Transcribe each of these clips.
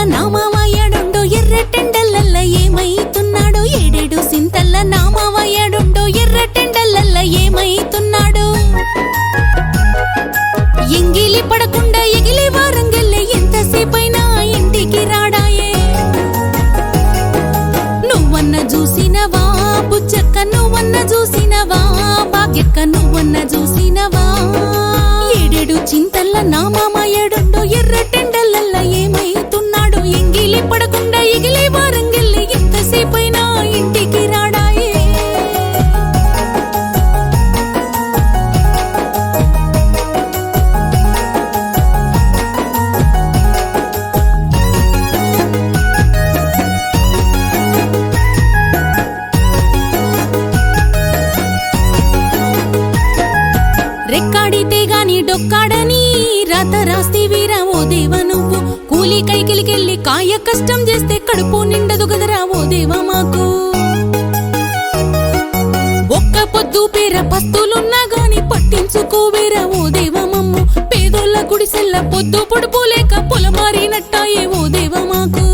నా మామయ్యడుండో ఎర్రటెండలల్ల ఏమైతున్నాడో ఏడేడు సింతల్ల నా మామయ్యడుండో ఎర్రటెండలల్ల ఏమైతున్నాడో ఎంగిలి పడకుండా ఎగిలి వారంగెల్లే ఎంతసేపైనా ఇంటికి రాడాయే నువ్వన్న చూసినవా బుచ్చక్క నువ్వన్న చూసినవా భాగ్యక్క నువ్వన్న చూసినవా ఏడేడు చింతల్ల నా మామయ్యడుండో ఎర్రటెండలల్ల ఏమైతున్నాడో ఎంగిలి పడకుండా ఎగిలి వారంగెల్లే ఎంతసేపైనా ఇంటికి రాడాయే రెక్కాడితే గాని డొక్కాడని రాత రాస్తేవీరా ఓ దేవా నువ్వు కూలి కైకిలికెళ్ళి కాయ కష్టం చేస్తే కడుపు నిండదు గదరా ఓ దేవా మాకు ఒక్క పొద్దు పేర పస్తులున్నా గాని పట్టించుకోవేరా ఓ దేవా మమ్ము పేదోళ్ళ గుడిసెల్ల పొద్దు పొడుపు లేక పొలమారినట్టాయే ఓ దేవా మాకు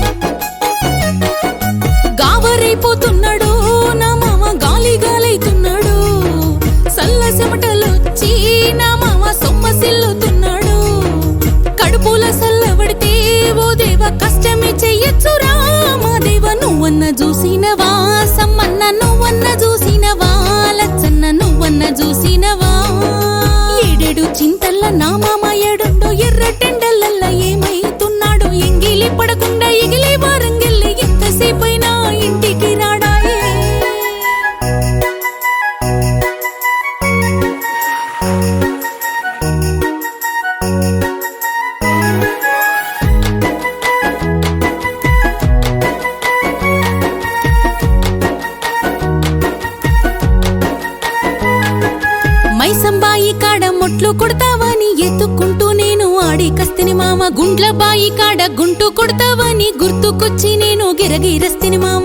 గావరైపోతున్నాడు నా మామ గాలి గాలైతున్నాడు సల్ల చెమటలొచ్చి నా మామ సొమ్మసిల్లుతున్నాడు కడుపుల సల్లబడితే ఓ దేవ కష్టమే చెయ్యొచ్చురా మా దేవ నువ్వన్న చూసినవా సమ్మన్న నువ్వన్న చూసినవా లచ్చన్న నువ్వన్న చూసినవా ఏడేడు చింతల్ల నా మామయ్యడుండో ఎర్రటెండలల్ల ఏమైతున్నాడో ఎంగిలి పడకుండా ఎగిలి వారంగెల్లి ఎంతసేపైనా ఇంటికి రాడాయే మైసంబాయి కాడ మొట్లు కొడతావని ఎత్తుకుంటూ నేను ఆడి కస్తిని మామ గుండ్ల బాయి కాడ గుంటు కొడతావని గుర్తుకొచ్చి నేను గిరగిరస్తిని మామ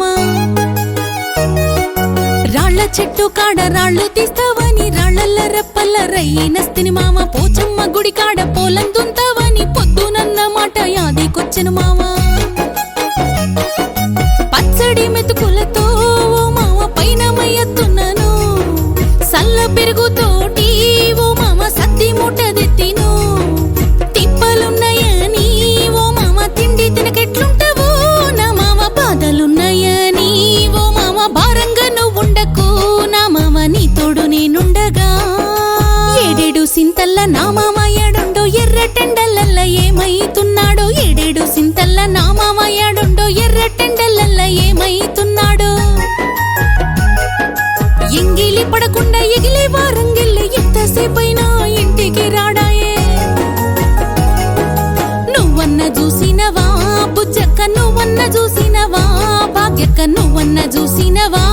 రాళ్ల చెట్టు కాడ రాళ్లు తీస్తావని రాళ్లల్ల రెప్పల్ల రయ్యినస్తిని మామ పోచమ్మ గుడి కాడ పోలం దుంతావని పొద్దునన్న మాట యాదికొచ్చెను మామ పచ్చడి మెతుకులతో ఓ మామ పైన మయ్యత్తున్నాను సల్ల పెరుగుతోటి ఓ మామ సద్ది ముట్టదెత్తిను తిప్పలున్నాయని ఓ మామ తిండి తినకెట్లుంటావో నా మామ బాధలున్నాయని ఓ మామ భారంగా నువ్వుండకు నా మామ నీ తోడు నేనుండగా ఏడేడు సింతల్ల నా మామయ్యడుండో ఎర్రటెండలల్ల ఏమైతున్నాడో ఏడేడు సింతల్ల నా మామయ్యడుండో ఎర్రటెండలల్ల ఏమైతున్నాడో ఎంగిలి పడకుండా ఎగిలి వారంగెల్లి ఎంతసేపైనా ఇంటికి రాడాయే నువ్వన్న చూసినవా బుచ్చక్క నువ్వన్న చూసినవా భాగ్యక్క నువ్వన్న చూసినవా